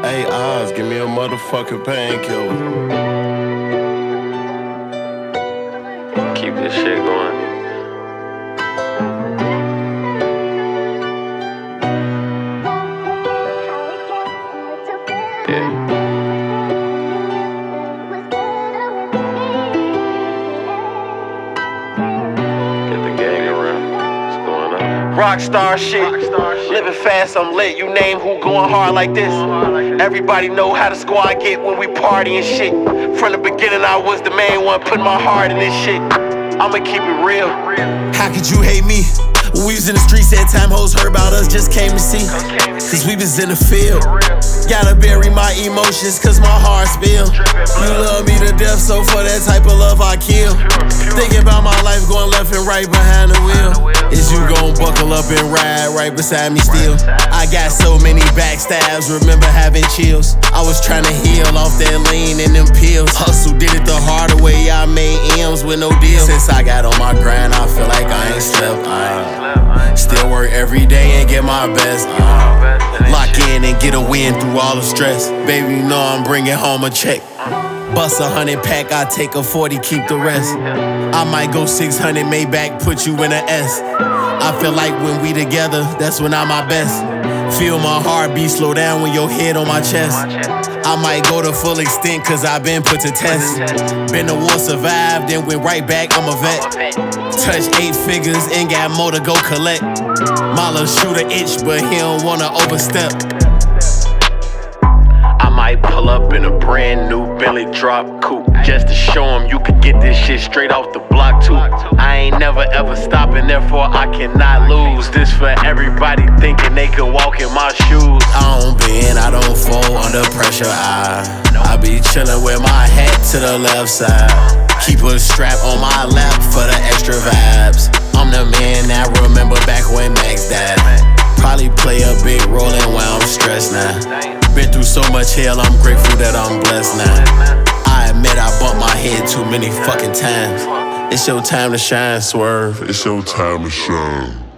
Hey, Oz, give me a motherfucking painkiller. Keep this shit going. Yeah. Rockstar shit, living fast, I'm lit. You name who going hard like this. Everybody know how the squad get when we party and shit. From the beginning, I was the main one putting my heart in this shit. I'ma keep it real. How could you hate me? When we was in the streets, that time hoes heard about us, just came to see. Cause we was in the field. Gotta bury my emotions, cause my heart spill. You love me to death, so for that type of love I kill. Thinking about my life going left and right behind the wheel. Is you gon' buckle up and ride right beside me still? I got so many backstabs, remember having chills. I was trying to heal off that lean and them pills. Hustle, did it the harder way, I made M's with no deal. Since I got on my grind, I feel like I ain't slept. Still work every day and get my best. Lock in and get a win through all the stress. Baby, you know I'm bringing home a check. Bust 100 pack, I take a 40, keep the rest. I might go 600 Maybach, put you in a S. I feel like when we together, that's when I'm my best. Feel my heartbeat slow down when your head on my chest. I might go to full extent cause I been put to test. Been a war, survived, then went right back, I'm a vet. Touch 8 figures and got more to go collect. My little shooter itch, but he don't wanna overstep. I might pull up in a brand new Bentley drop coupe, just to show him you could get this shit straight off the block too. I ain't never ever stopping, therefore I cannot lose. This for everybody thinking they can walk in my shoes. I don't bend, I don't fold under pressure. I be chillin' with my hat to the left side. Keep a strap on my lap for the extra vibes. I'm the man that remember back when Max died. Probably play a big role in why I'm stressed now. Been through so much hell, I'm grateful that I'm blessed now. I admit I bumped my head too many fucking times. It's your time to shine, Swerve. It's your time to shine.